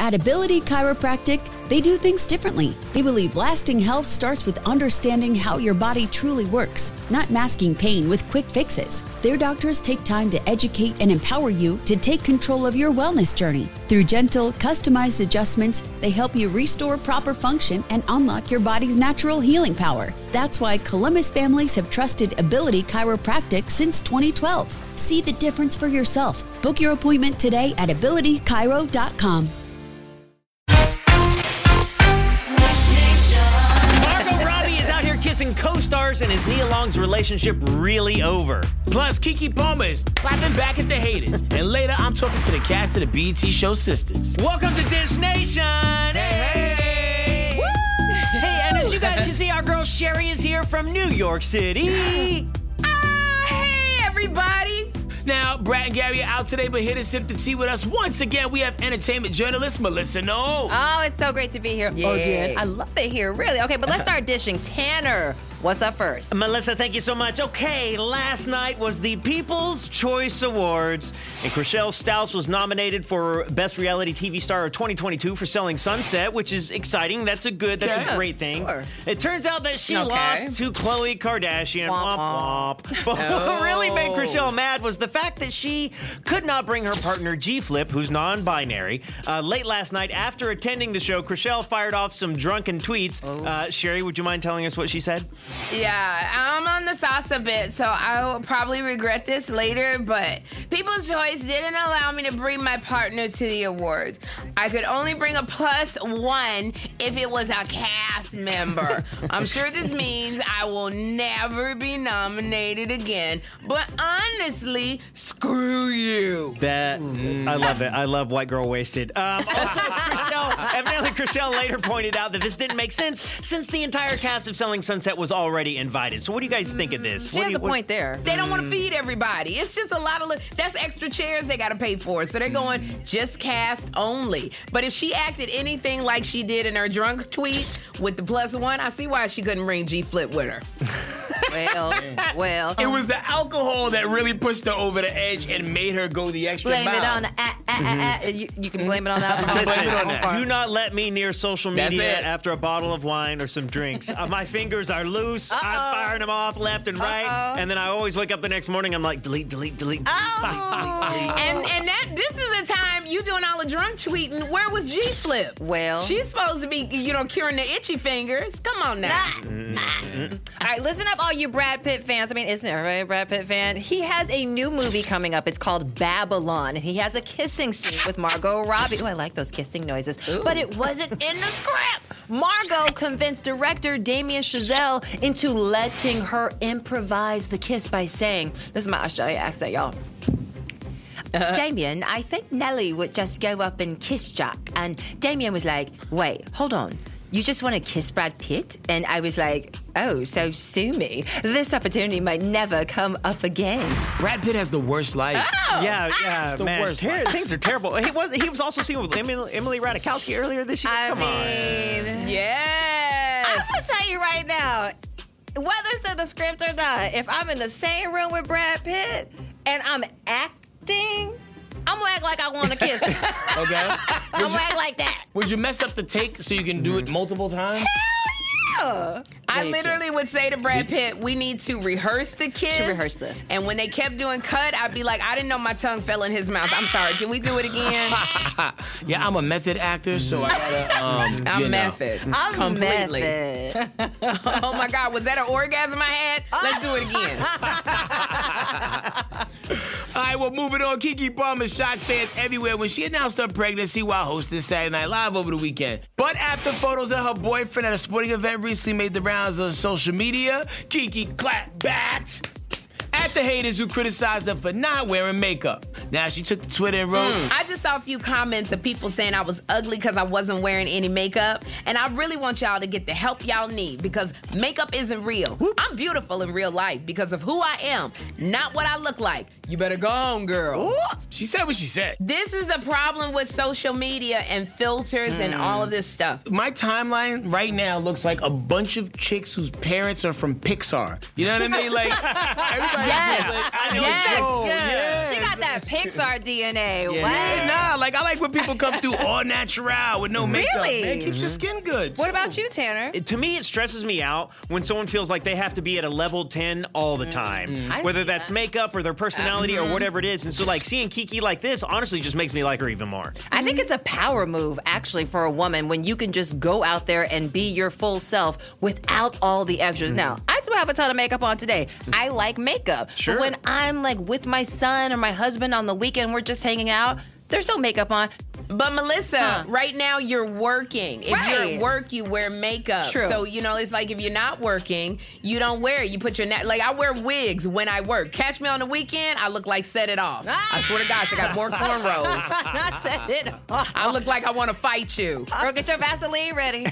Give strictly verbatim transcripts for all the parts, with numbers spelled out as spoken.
At Ability Chiropractic, they do things differently. They believe lasting health starts with understanding how your body truly works, not masking pain with quick fixes. Their doctors take time to educate and empower you to take control of your wellness journey. Through gentle, customized adjustments, they help you restore proper function and unlock your body's natural healing power. That's why Columbus families have trusted Ability Chiropractic since twenty twelve. See the difference for yourself. Book your appointment today at ability chiro dot com. Kissing co-stars, and is Nia Long's relationship really over? Plus, Keke Palmer is clapping back at the haters. And later, I'm talking to the cast of the B E T show Sisters. Welcome to Dish Nation! Hey, hey! Woo! Hey, and as you guys can see, our girl Sherry is here from New York City. Ah, hey, everybody! Now, Brad and Gary are out today, but here to sip the tea with us once again, we have entertainment journalist Melissa No. Oh, it's so great to be here again. I love it here, really. Okay, but let's start dishing. Tanner, what's up first? Melissa, thank you so much. Okay, last night was the People's Choice Awards, and Chrishell Stause was nominated for Best Reality T V Star of twenty twenty-two for Selling Sunset, which is exciting. That's a good, that's yeah, a great thing. Sure. It turns out that she Okay. lost to Khloe Kardashian. Womp, Womp, womp. But what really made Chrishell mad was the fact that she could not bring her partner G-Flip, who's non-binary. Uh, late last night, after attending the show, Chrishell fired off some drunken tweets. Oh. Uh, Sherry, would you mind telling us what she said? Yeah, I'm on the sauce a bit, so I will probably regret this later, but People's Choice didn't allow me to bring my partner to the awards. I could only bring a plus one if it was a cast member. I'm sure this means I will never be nominated again, but honestly, screw you. That mm. I love it. I love White Girl Wasted. Um, also, Chrishell, evidently Chrishell later pointed out that this didn't make sense since the entire cast of Selling Sunset was already invited. So what do you guys think of this? She what has you, a what, point there. They don't want to feed everybody. It's just a lot of, li- that's extra chairs they got to pay for. So they're going just cast only. But if she acted anything like she did in her drunk tweet with the plus one, I see why she couldn't bring G-Flip with her. Well, well. It was the alcohol that really pushed her over the edge and made her go the extra Blame mile. it on, uh, uh, uh, uh, you, you can blame it on that one. Listen, Blame it on that. do not let me near social That's media it. after a bottle of wine or some drinks. Uh, my fingers are loose. I'm firing them off left and right. Uh-oh. And then I always wake up the next morning, I'm like, delete, delete, delete. Oh. And and that this is a time you doing all the drunk tweeting. Where was G-Flip? Well. She's supposed to be, you know, curing the itchy fingers. Come on now. All right, listen up, all you Brad Pitt fans. I mean, isn't everybody a Brad Pitt fan? He has a new movie coming up. It's called Babylon, and he has a kissing scene with Margot Robbie. Oh, I like those kissing noises. Ooh. But it wasn't in the script. Margot convinced director Damien Chazelle into letting her improvise the kiss by saying, this is my Australian accent, y'all. Uh, Damien, I think Nelly would just go up and kiss Jack. And Damien was like, wait, hold on. You just want to kiss Brad Pitt? And I was like, oh, so sue me. This opportunity might never come up again. Brad Pitt has the worst life. Oh, Yeah, yeah, It's the man. worst Ter- life. things are terrible. He was he was also seen with Emily, Emily Ratajkowski earlier this year. I Come mean, yes. I'm going to tell you right now, whether it's in the script or not, if I'm in the same room with Brad Pitt and I'm acting, I'm going to act like I want to kiss him. Okay? I'm going to act like that. Would you mess up the take so you can do it multiple times? Yeah. I literally would say to Brad Pitt, we need to rehearse the kiss. Should rehearse this. And when they kept doing cut, I'd be like, I didn't know my tongue fell in his mouth. I'm sorry. Can we do it again? Yeah, I'm a method actor, so I gotta, um, I'm you know. method. I'm Completely. method. Oh my God, was that an orgasm I had? Let's do it again. All right, well, moving on. Keke Palmer shocked fans everywhere when she announced her pregnancy while hosting Saturday Night Live over the weekend. But after photos of her boyfriend at a sporting event recently made the rounds on social media, Keke clapped back at the haters who criticized her for not wearing makeup. Now, she took to Twitter and wrote, I just saw a few comments of people saying I was ugly because I wasn't wearing any makeup. And I really want y'all to get the help y'all need because makeup isn't real. I'm beautiful in real life because of who I am, not what I look like. you better go home, girl. Ooh. She said what she said. This is a problem with social media and filters mm. and all of this stuff. My timeline right now looks like a bunch of chicks whose parents are from Pixar. You know what I mean? Like, everybody yes. like, I know yes. Joe. yes. Yeah. She got that Pixar D N A. Yeah. What? Yeah, nah, like, I like when people come through all natural with no makeup. Really? Man, keeps your skin good. What about you, Tanner? It, to me, it stresses me out when someone feels like they have to be at a level ten all the time. Mm-hmm. Whether that's that. makeup or their personality mm-hmm. or whatever it is. And so, like, seeing Kiki like this honestly just makes me like her even more. I think it's a power move, actually, for a woman when you can just go out there and be your full self without all the extras. Mm-hmm. Now, I do have a ton of makeup on today. I like makeup. Sure. But when I'm, like, with my son or my husband on the weekend, we're just hanging out, there's no makeup on. But Melissa, huh. right now you're working. If right. you're at work, you wear makeup. True. So, you know, it's like if you're not working, you don't wear it. You put your, na- like I wear wigs when I work. Catch me on the weekend, I look like Set It Off. I swear to gosh, I got more cornrows. Not Set It Off. I look like I want to fight you. Girl, get your Vaseline ready.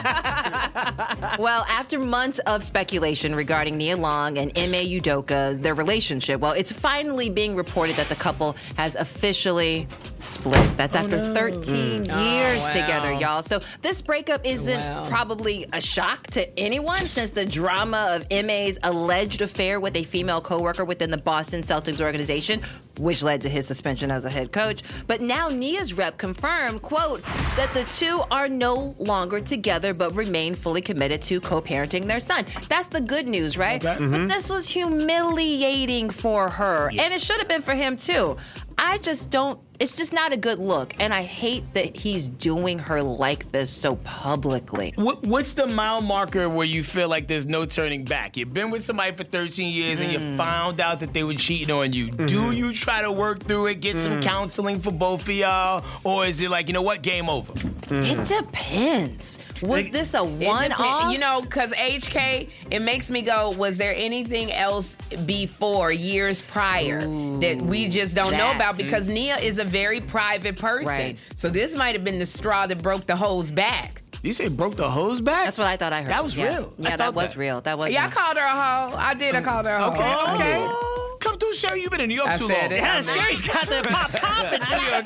Well, after months of speculation regarding Nia Long and Ime Udoka, their relationship, well, it's finally being reported that the couple has officially split. That's after oh, no. thirteen mm. years oh, wow. together, y'all. So this breakup isn't wow. probably a shock to anyone since the drama of Ime's alleged affair with a female coworker within the Boston Celtics organization, which led to his suspension as a head coach. But now Nia's rep confirmed, quote, that the two are no longer together but remain fully committed to co-parenting their son. That's the good news, right? Okay. Mm-hmm. But this was humiliating for her. Yeah. And it should have been for him, too. I just don't, it's just not a good look. And I hate that he's doing her like this so publicly. What, what's the mile marker where you feel like there's no turning back? You've been with somebody for thirteen years mm. and you found out that they were cheating on you. Mm-hmm. Do you try to work through it, get mm. some counseling for both of y'all? Or is it like, you know what, game over? Mm. It depends. Was like, this a one-off? You know, because H K, it makes me go, was there anything else before, years prior, Ooh, that we just don't that. know about? Because Nia is a very private person. Right. So this might have been the straw that broke the hose back. You say broke the hose back? That's what I thought I heard. That was yeah. real. Yeah, that was that. real. That was Yeah, real. I called her a hoe. I did. I called her a hoe. Okay, I okay. did. Come through, Sherry. You've been in New York I too said long. it. Yeah, Sherry's got that pop pop in New York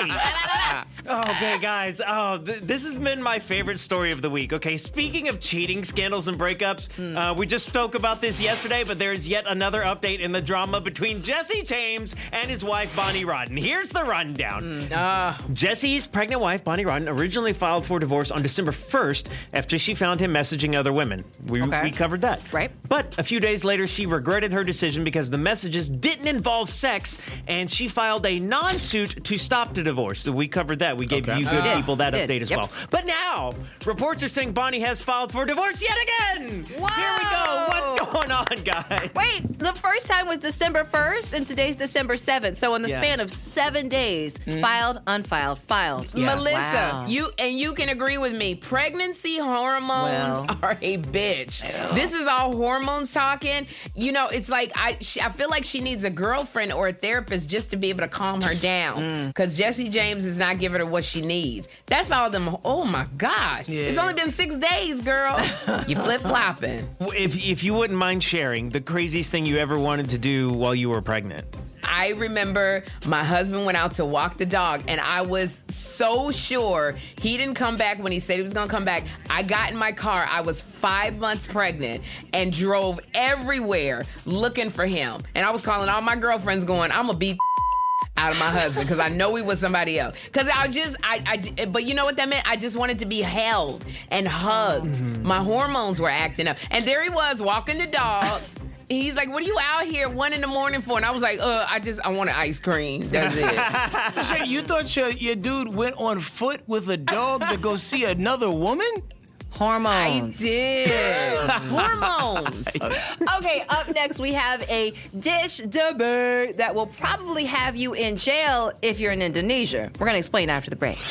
City. Okay, guys. Oh, th- this has been my favorite story of the week. Okay, speaking of cheating scandals and breakups, mm. uh, we just spoke about this yesterday, but there's yet another update in the drama between Jesse James and his wife, Bonnie Rodden. Here's the rundown. Mm. Uh. Jesse's pregnant wife, Bonnie Rodden, originally filed for divorce on December first after she found him messaging other women. We, okay. we covered that. Right. But a few days later, she regretted her decision because the messages didn't involve sex, and she filed a non-suit to stop the divorce. So we covered that. We gave okay. you good uh, people that update as yep. well. But now, reports are saying Bonnie has filed for divorce yet again. Whoa. Here we go. What's going on, guys? Wait, the first time was December first, and today's December seventh. So in the yeah. span of seven days, mm. filed, unfiled, filed. Yeah. Melissa, wow. you and you can agree with me. Pregnancy hormones well. are a bitch. Ew. This is all hormones talking. You know, it's like I, she, I feel like she needs a girlfriend or a therapist just to be able to calm her down. Because mm. Jesse James is not giving her what she needs. That's all them. Oh my gosh. Yeah. It's only been six days, girl. You flip-flopping. If, if you wouldn't mind sharing the craziest thing you ever wanted to do while you were pregnant. I remember my husband went out to walk the dog, and I was so sure he didn't come back when he said he was going to come back. I got in my car. I was five months pregnant and drove everywhere looking for him. And I was calling all my girlfriends going, I'm going to beat out of my husband because I know he was somebody else. Because I just, I, I, but you know what that meant? I just wanted to be held and hugged. Mm-hmm. My hormones were acting up. And there he was walking the dog. He's like, what are you out here one in the morning for? And I was like, uh, I just, I want an ice cream. That's it. So, Shay, you thought your, your dude went on foot with a dog to go see another woman? Hormones. I did. Hormones. Okay, up next we have a dish debate that will probably have you in jail if you're in Indonesia. We're going to explain after the break.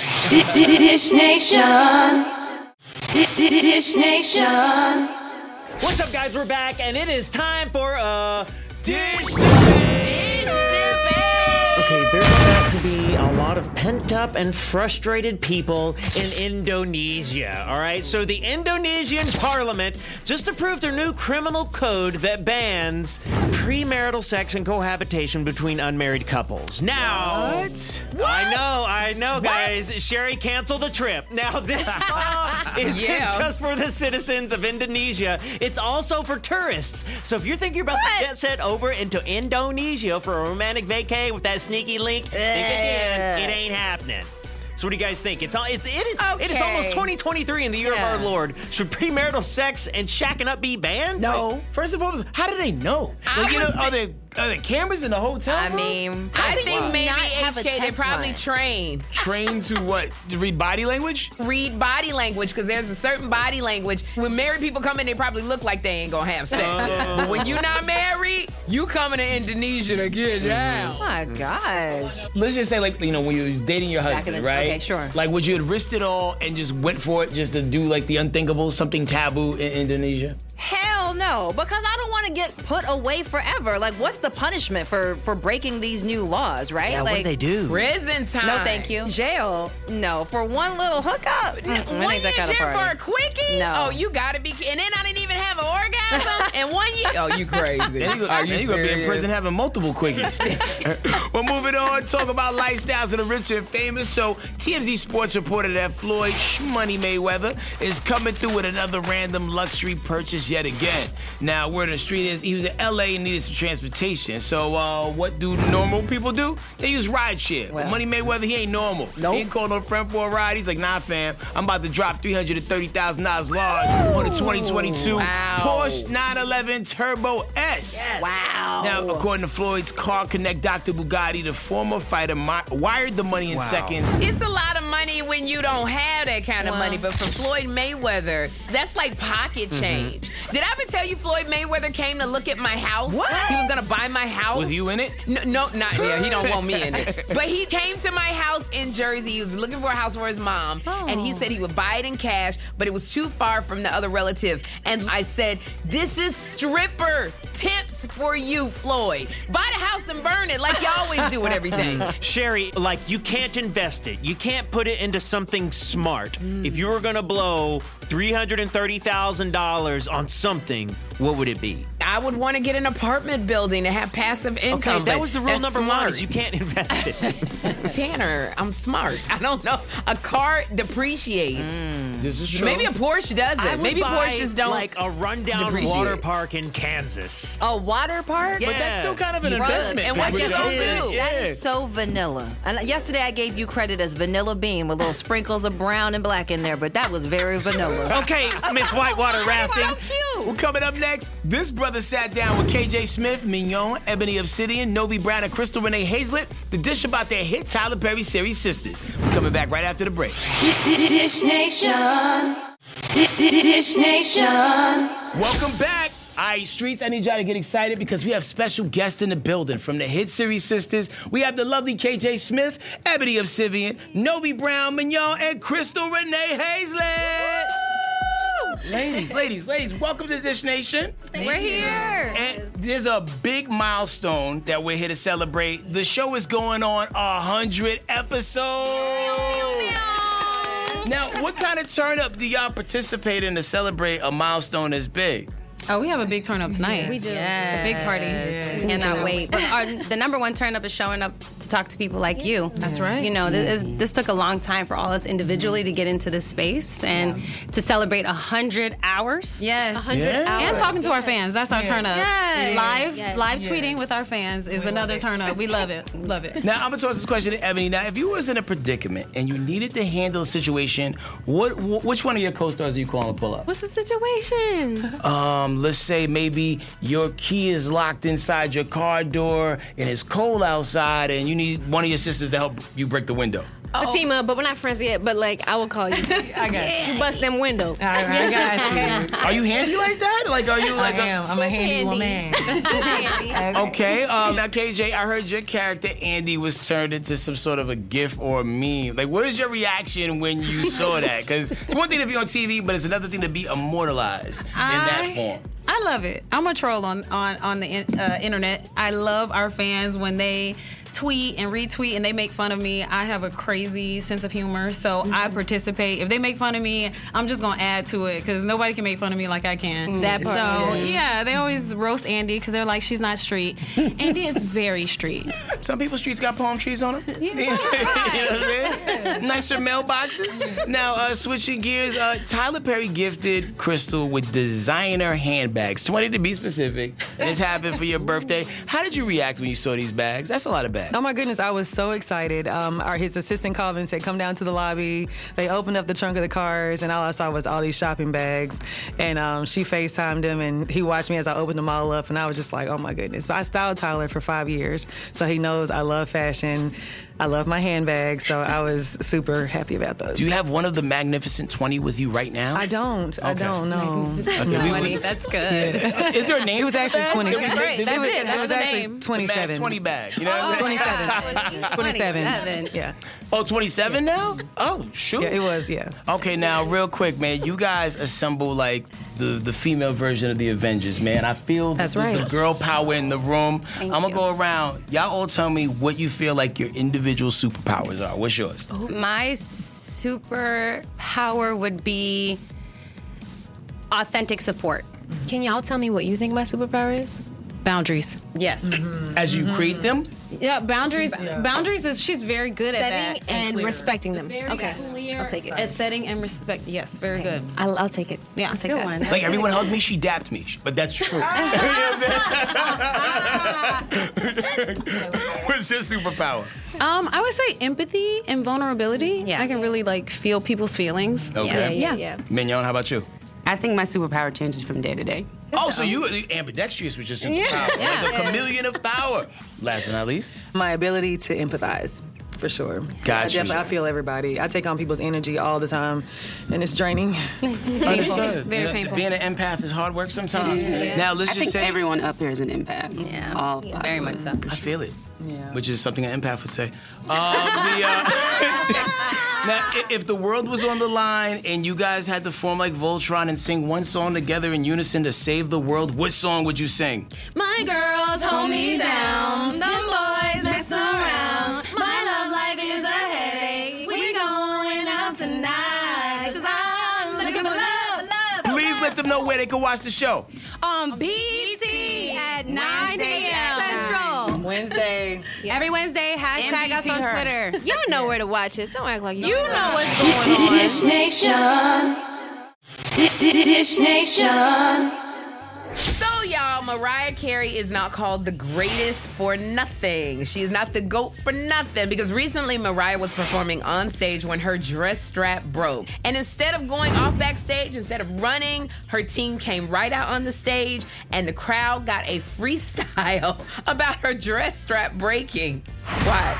Dish Nation. Dish Nation. What's up, guys? We're back, and it is time for a Dish Debate. Dish Debate. Okay, there's that to be a lot of pent-up and frustrated people in Indonesia, all right? So the Indonesian parliament just approved their new criminal code that bans premarital sex and cohabitation between unmarried couples. Now, What? I know, I know, guys. Sherry, cancel the trip. Now, this law isn't Yeah. just for the citizens of Indonesia. It's also for tourists. So if you're thinking about the jet set over into Indonesia for a romantic vacay with that sneaky link, think again. It ain't happening. So what do you guys think? It's all it, it is it is Okay. almost twenty twenty-three in the year Yeah. of our Lord. Should premarital sex and shacking up be banned? No. First and foremost, how do they know? I Like, you know, was are there are there cameras in the hotel I room? mean, I think why maybe not have a H K, they test probably run? train. Trained to what? To read body language? Read body language, because there's a certain body language. When married people come in, they probably look like they ain't gonna have sex. But when you're not married, you coming to Indonesia to get down. Oh my gosh. Let's just say, like, you know, when you was dating your Back husband, in the- right? okay, sure. Like, would you have risked it all and just went for it just to do, like, the unthinkable, something taboo in Indonesia? Hell no, because I don't want to get put away forever. Like, what's the punishment for for breaking these new laws, right? Yeah, like, what do they do? Prison time. no, thank you. Jail? No, for one little hookup. Mm-mm, I One ain't year that kind of jail for a party. quickie? No. Oh, you gotta be. And then I didn't even have an orgasm in one year. Oh, you crazy? And you, Are you and you gonna be in serious? prison having multiple quickies. Well, moving on, talk about lifestyles of the rich and famous. So, T M Z Sports reported that Floyd Shmoney Mayweather is coming through with another random luxury purchase yet again. Now, word on the street is he was in L A and needed some transportation. So, uh, what do normal people do? They use rideshare. Well. But Money Mayweather, he ain't normal. Nope. He ain't called no friend for a ride. He's like, nah, fam, I'm about to drop three hundred thirty thousand dollars large on the twenty twenty-two Wow. Porsche nine eleven Turbo S. Wow. Now, according to Floyd's Car Connect Doctor Bugatti, the former fighter mi- wired the money in seconds. It's a lot of money when you don't have that kind of Wow. money, but for Floyd Mayweather, that's like pocket Mm-hmm. change. Did I ever tell you Floyd Mayweather came to look at my house? What? He was gonna buy my house. Was you in it? No, no, not yeah. He don't want me in it. But he came to my house in Jersey. He was looking for a house for his mom, and he said he would buy it in cash, but it was too far from the other relatives. And I said, "This is stripper tips for you, Floyd. Buy the house and burn it like you always do with everything." Sherry, like, you can't invest it. You can't put it into something smart. Mm. If you were going to blow three hundred thirty thousand dollars on something, what would it be? I would want to get an apartment building to have passive income. Okay, that but was the rule that's number one, smart. is you can't invest it. Tanner, I'm smart. I don't know. A car depreciates. This is true. Maybe a Porsche does I it. would Maybe buy, Porsches don't. like a rundown depreciate. water park in Kansas. A water park? Yeah. But that's still kind of an Bruh, investment. and what Because you we gonna don't- do? Yeah. That is so vanilla. And yesterday I gave you credit as vanilla bean with little sprinkles of brown and black in there, but that was very vanilla. Okay, Miss Whitewater Rafting. so cute. Well, coming up next, this brother sat down with K J Smith, Mignon, Ebony Obsidian, Novi Brown, and Crystal Renee Hazlett to dish about their hit Tyler Perry series Sisters. We're coming back right after the break. Dish Nation. Dish Nation. Welcome back. All right, Streets, I need y'all to get excited because we have special guests in the building. From the hit series Sisters, we have the lovely K J Smith, Ebony Obsidian, Novi Brown, Mignon, and Crystal Renee Hazlett. Ladies, ladies, ladies, welcome to Dish Nation. We're here. And there's a big milestone that we're here to celebrate. The show is going on a hundred episodes. Now, what kind of turn up do y'all participate in to celebrate a milestone as big? Oh, we have a big turn up tonight. We do. It's a big party. We cannot wait. But our, the number one turn up is showing up to talk to people like you. That's right. You know, this, is, this took a long time for all us individually to get into this space and to celebrate one hundred hours. Yes. one hundred Yeah. hours. And talking to our fans. That's our turn up. Yes. Live Yes. live tweeting with our fans is another turn up. We love it. Love it. Now, I'm gonna toss this question to Ebony. Now, if you was in a predicament and you needed to handle a situation, what, wh- which one of your co-stars are you calling to pull up? What's the situation? Um, let's say maybe your key is locked inside your car door and it's cold outside and you need one of your sisters to help you break the window. Fatima, but we're not friends yet, but like, I will call you. I got you. You bust them windows. I got you. Are you handy like that? Like, are you like I am. I'm a handy woman. a... Okay, um, now K J, I heard your character Andy was turned into some sort of a gif or a meme. Like, what is your reaction when you saw that? Because it's one thing to be on T V, but it's another thing to be immortalized in that I- form. I love it. I'm a troll on on on the in, uh, internet. I love our fans when they tweet and retweet and they make fun of me, I have a crazy sense of humor, so mm-hmm. I participate. If they make fun of me, I'm just gonna add to it because nobody can make fun of me like I can. That part. So yeah, yeah they always roast Andy because they're like, she's not street. Andy is very street. Some people's streets got palm trees on them. Yeah. You know what I mean? Nicer mailboxes. Now, uh, switching gears, uh, Tyler Perry gifted Crystal with designer handbags, twenty to be specific. And it's happened for your birthday. How did you react when you saw these bags? That's a lot of bags. Oh my goodness, I was so excited. Um, our, his assistant called and said, come down to the lobby. They opened up the trunk of the cars, and all I saw was all these shopping bags. And um, she FaceTimed him, and he watched me as I opened them all up, and I was just like, oh my goodness. But I styled Tyler for five years, so he knows I love fashion. I love my handbags, so I was super happy about those. Do you have one of the Magnificent twenty with you right now? I don't. Okay. I don't, no. Okay, no. twenty, that's good. Is there a name? It was actually twenty. That's great. That's it. That's it was the actually name. twenty-seven. twenty bag, you know? Oh, twenty-seven. twenty-seven. Yeah. Oh, twenty-seven now? Oh, shoot. Yeah, it was, yeah. Okay, now, real quick, man, you guys assemble, like, the, the female version of the Avengers, man. I feel That's the, right. the girl power in the room. Thank I'm going to you. go around. Y'all all tell me what you feel like your individual superpowers are. What's yours? My superpower would be authentic support. Can y'all tell me what you think my superpower is? Boundaries. Yes. Mm-hmm. As you create them? Yeah, boundaries. Yeah. Boundaries is she's very good Setting at that and clear. respecting them. Very Okay, clear I'll take it. At setting and respect. Yes, very Okay. good. I'll, I'll take it. Yeah, I'll take good that. one. Like, everyone hugged me, she dapped me. But that's true. You know what I'm saying? What's your superpower? Um, I would say empathy and vulnerability. Yeah. I can really like feel people's feelings. Okay. Yeah, yeah, yeah. Mignon, how about you? I think my superpower changes from day to day. Oh, so you ambidextrous with your superpower. Yeah. Like the chameleon of power. Last but not least. My ability to empathize, for sure. Gotcha. I, definitely, I feel everybody. I take on people's energy all the time, and it's draining. Understood. Very You know, painful. Being an empath is hard work sometimes. Yeah. Now, let's I just think say... everyone up here is an empath. Yeah. All Yeah. five Very of much us. so. I feel it. Yeah. Which is something an empath would say. Um, the, uh, now, i- if the world was on the line and you guys had to form like Voltron and sing one song together in unison to save the world, what song would you sing? My girls hold me down. The boys mess around. My love life is a headache. We going out tonight. Cause I'm looking for love, love. Please let them know where they can watch the show. On B E T at nine a.m. Central. Wednesday. Every Wednesday, hashtag us on Twitter. Y'all know where to watch it. Don't act like you You don't know what's going on. Dish Nation. Dish Nation. So, y'all, Mariah Carey is not called the greatest for nothing. She is not the GOAT for nothing because recently Mariah was performing on stage when her dress strap broke. And instead of going off backstage, instead of running, her team came right out on the stage and the crowd got a freestyle about her dress strap breaking. What?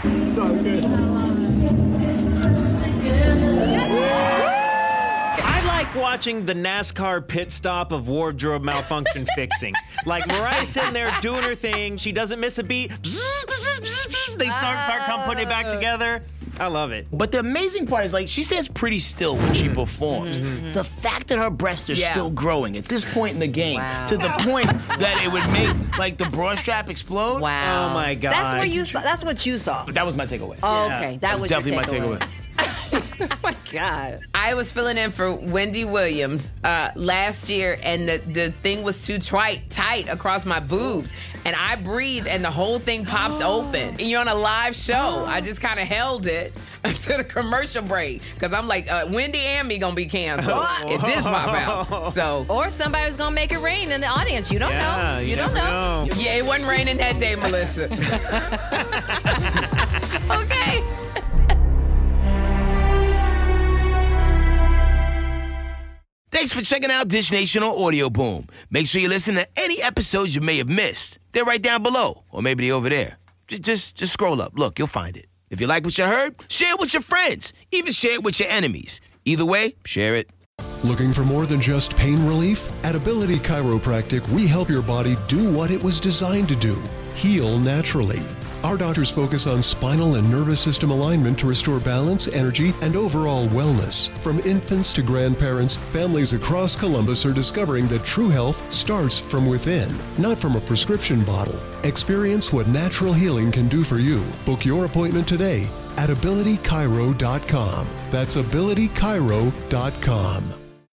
I like watching the NASCAR pit stop of wardrobe malfunction fixing. Like Mariah's sitting there doing her thing. She doesn't miss a beat. They start start come putting it back together. I love it. But the amazing part is, like, she stands pretty still when she performs. The fact that her breasts are Yeah. still growing at this point in the game, to the point that it would make, like, the bra strap explode. Wow. Oh my God. That's where you saw. That's what you saw. That was my takeaway. Oh, okay. That, That was was definitely your my takeaway. takeaway. Oh my God. I was filling in for Wendy Williams uh, last year, and the, the thing was too tight, tight across my boobs. And I breathed, and the whole thing popped open. And you're on a live show. I just kind of held it until the commercial break. Because I'm like, uh, Wendy and me going to be canceled if this pop out. So, Or somebody was gonna make it rain in the audience. You don't Yeah, know. you You, don't never know. know. yeah, it wasn't raining that day, Melissa. Okay. Thanks for checking out Dish Nation on Audio Boom. Make sure you listen to any episodes you may have missed. They're right down below, or maybe they're over there. Just, just, just scroll up. Look, you'll find it. If you like what you heard, share it with your friends. Even share it with your enemies. Either way, share it. Looking for more than just pain relief? At Ability Chiropractic, we help your body do what it was designed to do, heal naturally. Our doctors focus on spinal and nervous system alignment to restore balance, energy, and overall wellness. From infants to grandparents, families across Columbus are discovering that true health starts from within, not from a prescription bottle. Experience what natural healing can do for you. Book your appointment today at ability chiro dot com. That's ability chiro dot com.